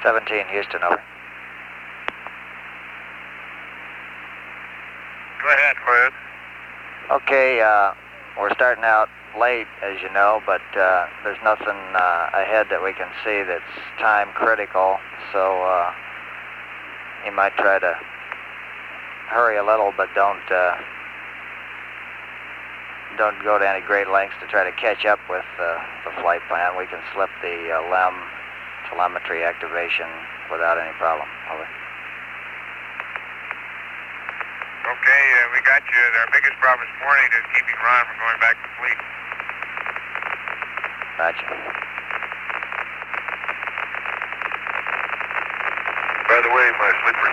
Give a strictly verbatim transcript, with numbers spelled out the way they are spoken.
seventeen, Houston, over. Go ahead, go ahead. Okay, uh, we're starting out late, as you know, but uh, there's nothing uh, ahead that we can see that's time critical, so uh, you might try to hurry a little, but don't uh, don't go to any great lengths to try to catch up with uh, the flight plan. We can slip the uh, L E M telemetry activation without any problem. Over. Okay, uh, we got you. Our biggest problem this morning is keeping Ron from going back to fleet. Gotcha. By the way, my sleep